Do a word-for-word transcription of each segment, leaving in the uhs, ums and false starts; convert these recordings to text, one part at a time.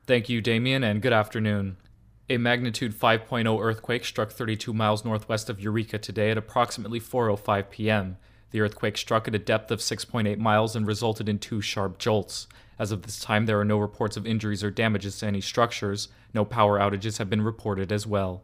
Thank you, Damien, and good afternoon. A magnitude five point oh earthquake struck thirty-two miles northwest of Eureka today at approximately four oh five p.m. The earthquake struck at a depth of six point eight miles and resulted in two sharp jolts. As of this time, there are no reports of injuries or damages to any structures. No power outages have been reported as well.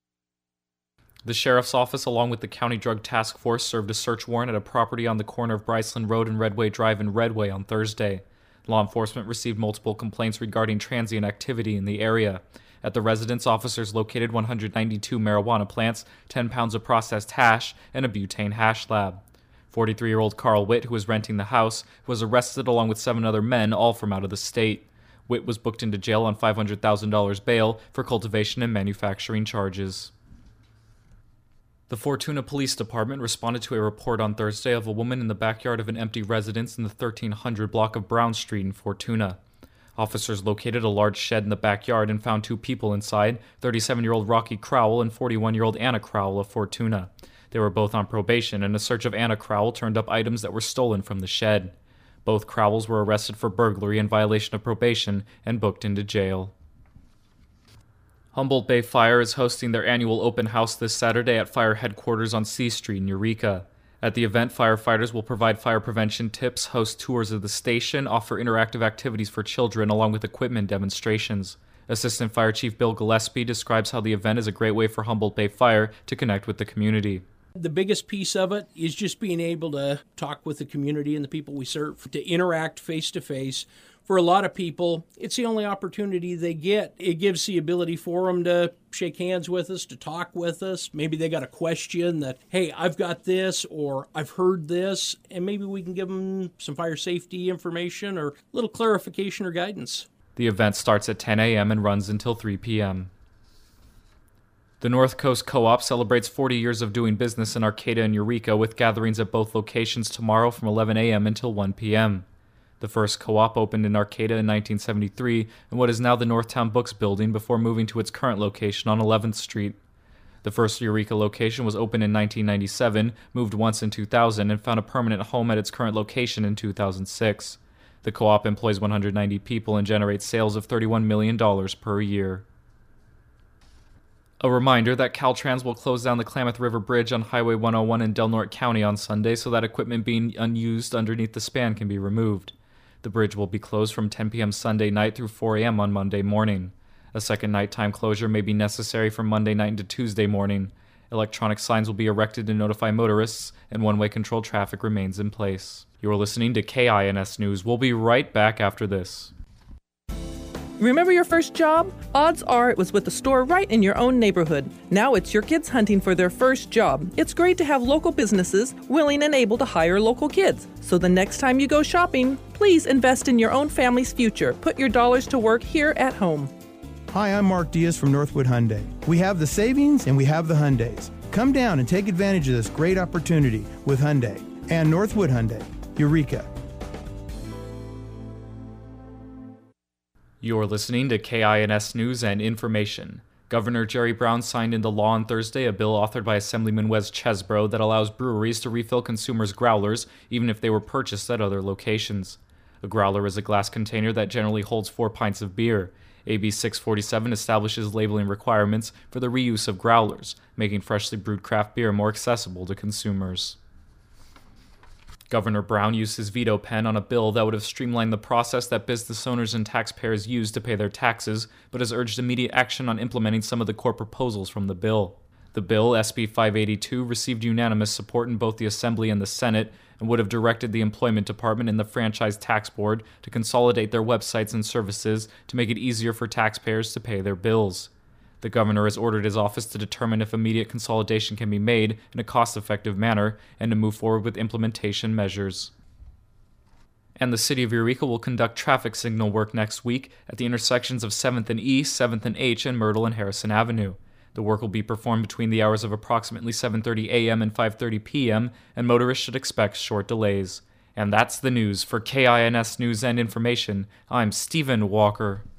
The Sheriff's Office, along with the County Drug Task Force, served a search warrant at a property on the corner of Bryceland Road and Redway Drive in Redway on Thursday. Law enforcement received multiple complaints regarding transient activity in the area. At the residence, officers located one hundred ninety-two marijuana plants, ten pounds of processed hash, and a butane hash lab. forty-three-year-old Carl Witt, who was renting the house, was arrested along with seven other men, all from out of the state. Witt was booked into jail on five hundred thousand dollars bail for cultivation and manufacturing charges. The Fortuna Police Department responded to a report on Thursday of a woman in the backyard of an empty residence in the thirteen hundred block of Brown Street in Fortuna. Officers located a large shed in the backyard and found two people inside, thirty-seven-year-old Rocky Crowell and forty-one-year-old Anna Crowell of Fortuna. They were both on probation, and a search of Anna Crowell turned up items that were stolen from the shed. Both Crowells were arrested for burglary in violation of probation and booked into jail. Humboldt Bay Fire is hosting their annual open house this Saturday at Fire Headquarters on C Street in Eureka. At the event, firefighters will provide fire prevention tips, host tours of the station, offer interactive activities for children, along with equipment demonstrations. Assistant Fire Chief Bill Gillespie describes how the event is a great way for Humboldt Bay Fire to connect with the community. The biggest piece of it is just being able to talk with the community and the people we serve, to interact face-to-face. For a lot of people, it's the only opportunity they get. It gives the ability for them to shake hands with us, to talk with us. Maybe they got a question that, hey, I've got this, or I've heard this, and maybe we can give them some fire safety information or a little clarification or guidance. The event starts at ten a.m. and runs until three p.m. The North Coast Co-op celebrates forty years of doing business in Arcata and Eureka with gatherings at both locations tomorrow from eleven a.m. until one p.m. The first co-op opened in Arcata in nineteen seventy-three in what is now the Northtown Books building before moving to its current location on eleventh Street. The first Eureka location was opened in nineteen ninety-seven, moved once in two thousand, and found a permanent home at its current location in two thousand six. The co-op employs one hundred ninety people and generates sales of thirty-one million dollars per year. A reminder that Caltrans will close down the Klamath River Bridge on Highway one oh one in Del Norte County on Sunday so that equipment being unused underneath the span can be removed. The bridge will be closed from ten p.m. Sunday night through four a.m. on Monday morning. A second nighttime closure may be necessary from Monday night into Tuesday morning. Electronic signs will be erected to notify motorists, and one-way control traffic remains in place. You are listening to K I N S News. We'll be right back after this. Remember your first job? Odds are it was with a store right in your own neighborhood. Now it's your kids hunting for their first job. It's great to have local businesses willing and able to hire local kids. So the next time you go shopping, please invest in your own family's future. Put your dollars to work here at home. Hi, I'm Mark Diaz from Northwood Hyundai. We have the savings and we have the Hyundais. Come down and take advantage of this great opportunity with Hyundai and Northwood Hyundai, Eureka. You're listening to K I N S News and Information. Governor Jerry Brown signed into law on Thursday a bill authored by Assemblyman Wes Chesbro that allows breweries to refill consumers' growlers even if they were purchased at other locations. A growler is a glass container that generally holds four pints of beer. A B six forty-seven establishes labeling requirements for the reuse of growlers, making freshly brewed craft beer more accessible to consumers. Governor Brown used his veto pen on a bill that would have streamlined the process that business owners and taxpayers use to pay their taxes, but has urged immediate action on implementing some of the core proposals from the bill. The bill, S B five eighty-two, received unanimous support in both the Assembly and the Senate and would have directed the Employment Department and the Franchise Tax Board to consolidate their websites and services to make it easier for taxpayers to pay their bills. The governor has ordered his office to determine if immediate consolidation can be made in a cost-effective manner and to move forward with implementation measures. And the City of Eureka will conduct traffic signal work next week at the intersections of seventh and E, seventh and H, and Myrtle and Harrison Avenue. The work will be performed between the hours of approximately seven thirty a.m. and five thirty p.m., and motorists should expect short delays. And that's the news. For K I N S News and Information, I'm Stephen Walker.